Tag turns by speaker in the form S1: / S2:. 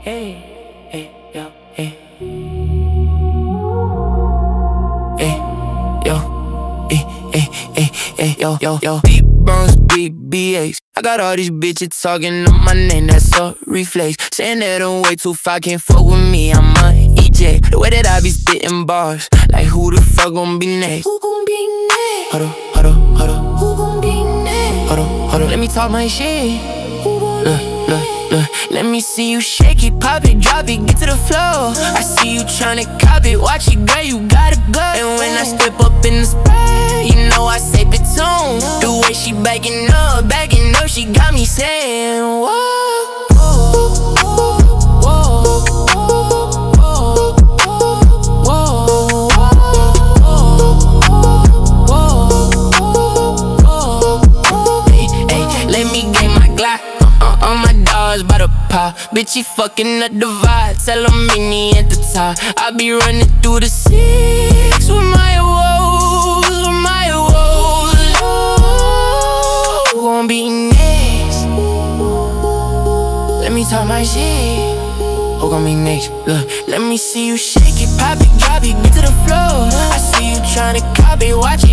S1: Hey, hey, yo, hey. Hey, yo, hey, yo. Big bones, big BAs. I got all these bitches talking on my name, that's a reflex. Saying that I'm way too far, can't fuck with me, I'm a EJ. The way that I be spitting bars, like who the fuck gon' be next? Who gon' be next? Hold up. Who gon' be next? Hold up, let me talk my shit. Look, let me see you shake it, pop it, drop it, get to the floor. I see you tryna cop it, watch it, girl, you gotta go. And when I step up in the spot, you know I say Platoon. The way she backing up, she got me saying, whoa, whoa, whoa, whoa. Hey, let me get my Glock. All my dogs by the pop. Bitch, he fucking up the vibe. Tell him meet me at the top. I be running through the six with my woes, Who gon' be next? Let me talk my shit. Who gon' be next? Look, let me see you shake it, pop it, drop it, get to the floor. I see you tryna copy, watch it.